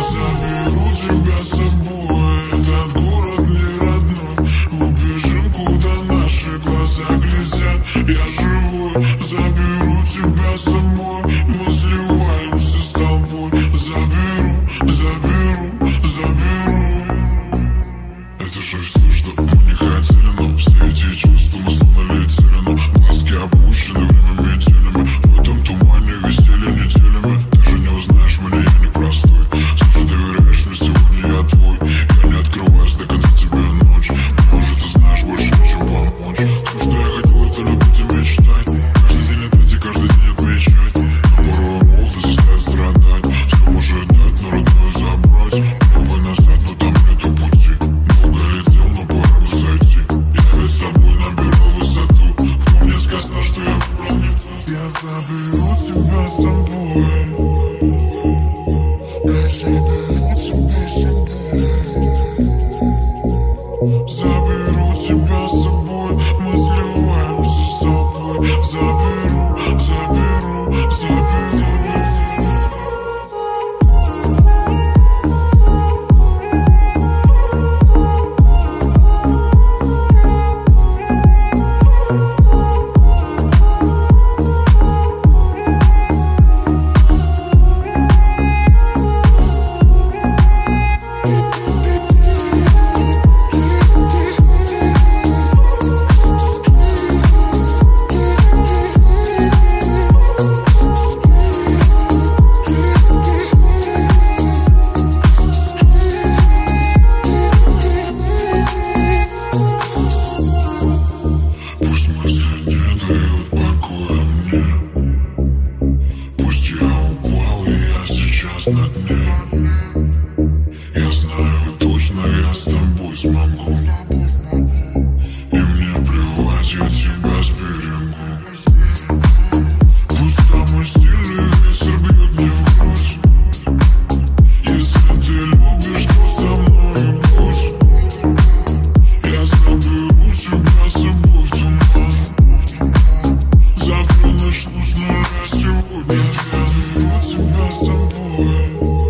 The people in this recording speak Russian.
заберу тебя с собой. Этот город не родной. Убежим, куда наши глаза глядят. Я живой, заберу тебя с собой. Мы сливаемся с толпой. Заберу. Это же все, что мы не хотели, но все эти чувства мы словно летели. Но глазки опущены, время метелями. В этом тумане висели неделями. Ты же не узнаешь меня, я не простой. Слушай, доверяешь мне, сегодня я твой. Я не открываюсь до конца тебе ночь. Мне уже ты знаешь больше, чем помочь. Все, что я хотел, это любить и мечтать. Каждый день летать и каждый день отмечать. Но порой молодость заставит страдать. Все может дать, но родное забрать. Пробуй назад, но там нету пути. Много летел, но пора бы зайти. Я ведь с тобой набирал высоту. Но мне сказано, что я выбрал не то. Я заберу тебя с собой. Я заберу тебя с собой. Заберу тебя с собой. Мы сливаемся с тобой. Заберу. Пусть мысли не дают покоя мне. Пусть я упал, и я сейчас на дне. Я знаю точно, я с тобой смогу. И мне плевать, я тебя сберегу. Пусть самый сильный ветер бьет мне в грудь. Если ты любишь, то со мной будь. Я заберу тебя с собой в туман. Завтра начну с нуля, сегодня я заберу тебя с собой.